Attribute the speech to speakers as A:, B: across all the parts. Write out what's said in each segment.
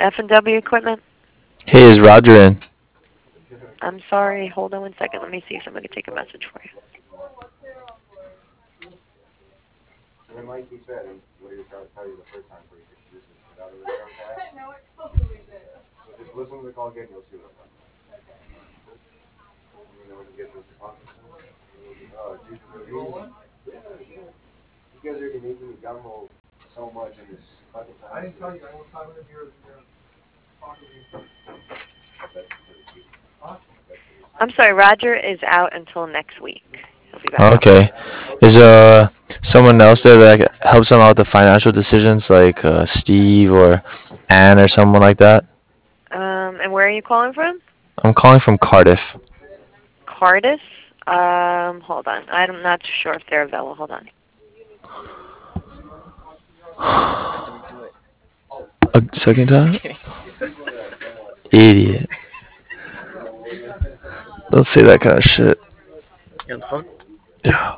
A: F&W Equipment?
B: Hey, is Roger in?
A: I'm sorry. Hold on 1 second. Let me see if somebody can take a message for you.
C: And like he said, what he was trying to tell you the first time before you could use this without a return pass. So just listen to the call again, you'll see what I'm talking about. And then when you get to the deposit center, oh, Jesus, you guys are making me gumbo so much in this fucking time. I didn't tell you, I almost 500 euros in your pocket.
A: I'm sorry. Roger is out until next week. He'll be back up.
B: Okay. Is someone else there that helps him out with the financial decisions, like Steve or Ann or someone like that?
A: And where are you calling from?
B: I'm calling from Cardiff.
A: Cardiff? Hold on. I'm not sure if they're available. Hold on.
B: A second time? Idiot. Don't say that kind of shit.
D: You on the phone?
B: Yeah.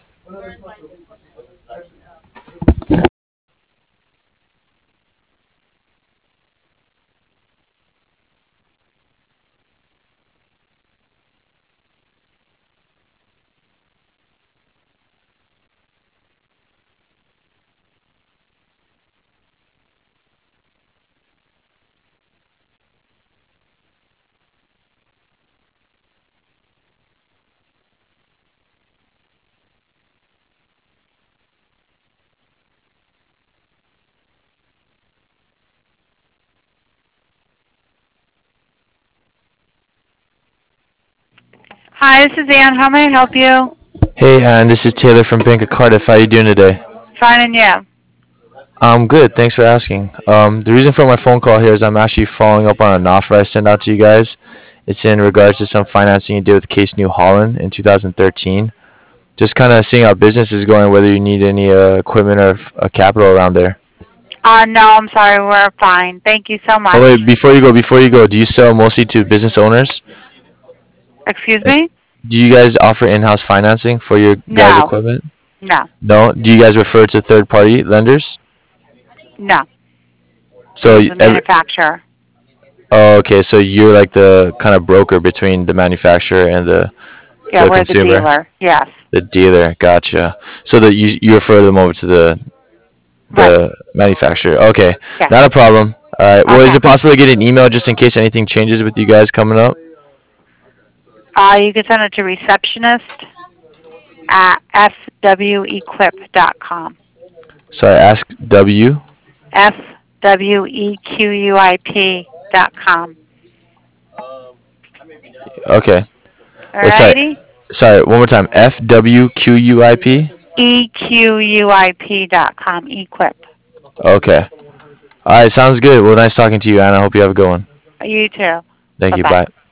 E: Hi, this is Ann. How may I help you?
B: Hey, Ann, this is Taylor from Bank of Cardiff. How you doing today?
E: Fine, and you?
B: I'm good. Thanks for asking. The reason for my phone call here is I'm actually following up on an offer I sent out to you guys. It's in regards to some financing you did with Case New Holland in 2013. Just kind of seeing how business is going, whether you need any equipment or capital around there.
E: No, I'm sorry. We're fine. Thank you so
B: Oh
E: much.
B: wait, before you go, do you sell mostly to business owners?
E: Excuse
B: Uh,
E: me?
B: Do you guys offer in-house financing for your guys'
E: No.
B: equipment?
E: No.
B: No. Do you guys refer to third-party lenders?
E: No. We
B: So
E: use the manufacturer.
B: oh, okay. So you're like the kind of broker between the manufacturer and
E: Yeah,
B: the
E: we're the
B: consumer,
E: dealer. Yes.
B: the dealer. Gotcha. So that you refer them over to
E: Right.
B: the manufacturer. Okay,
E: Yes.
B: not a problem. All right. Well, is
E: Okay.
B: it possible to get an email just in case anything changes with you guys coming up?
E: You can send it to receptionist at fwequip.com.
B: Sorry, ask W.
E: fwequip.com.
B: Okay.
E: All
B: Wait, sorry.
E: righty?
B: Sorry. One more time. FWQUIP.
E: equip.com. Equip.
B: Okay. All right. Sounds good. Well, nice talking to you, Anna. I hope you have a good one.
E: You too.
B: Thank you.
E: Bye-bye.
B: Bye.